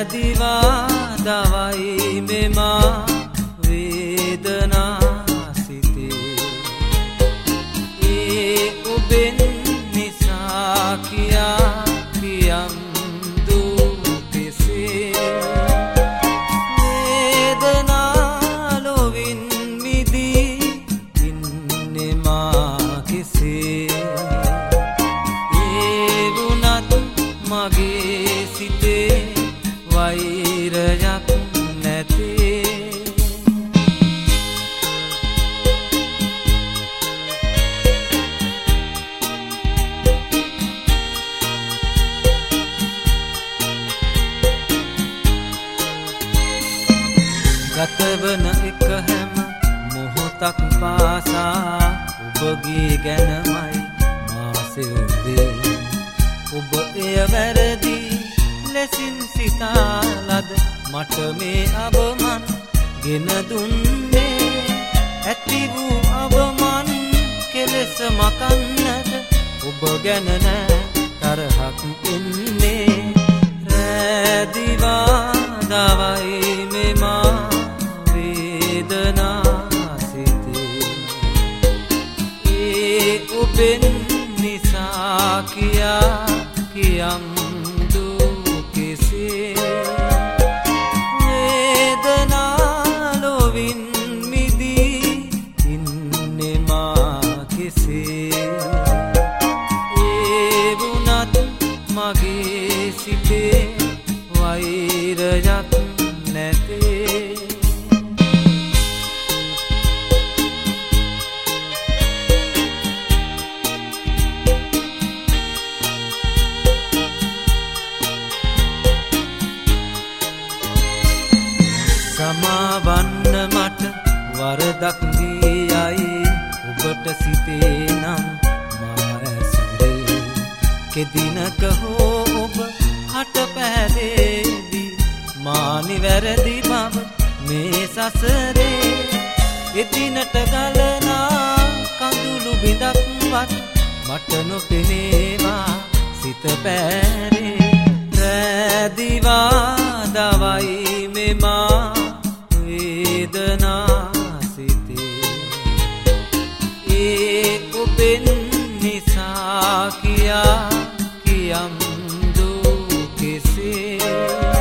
දිවා දවයි මෙමා වේදනා සිතේ ඒ ඔබෙන් නිසා කියා කියම් දුකසේ වේදනා ලොවින් මිදී ඉන්නේ මා කෙසේ ඒ වුණත් මගේ සිතේ වෛරයක් නැතේ ගතවන එක හැම මොහොතක් පාසා ඔබගේ ගැනමයි මා සෙව්වේ ඔබ එය වැරදි ලෙසින් සිතාලද මට මේ අබමන් ගෙන දුන්නේ ඇති වූ අබමන් කෙලෙස මකන්නට ඔබ ගැන නෑ තරහක් එන්නේ රැදිවා දවයි මෙමා වේදනා සිතේ ඒ ඔබෙන් නිසා කියා කියම් මගේ සිතේ වෛරයක් නැතේ සමාවන්න මට වරදක් ගියයි ඔබට සිතේ නම් කෙදිනක හෝ ඔබ හට පැහැදේවි මා නිවැරදි බව මේ සසරේ එදිනට ගලනා කඳුළු බිඳක්වත් මට නොපෙනේවා සිත පැරේ රැදිවා දවයි මෙමා වේදනා සිතේ ඒ ඔබෙන් නිසා කියා කියම් දුකසේ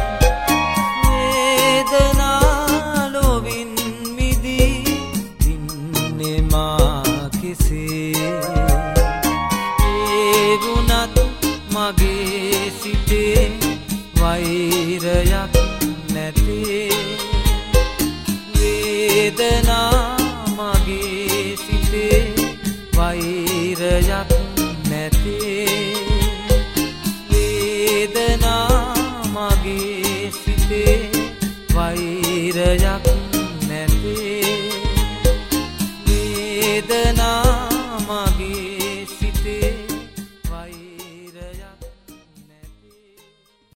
වේදනා ලොවින් මිදී ඉන්නේ මා කෙසේ ඒ වුණත් මගේ සිතේ වෛරයක් නැතේ වේදනා මගේ සිතේ වෛරයක් නැතේ වේදනා මගේ සිතේ වෛරයක්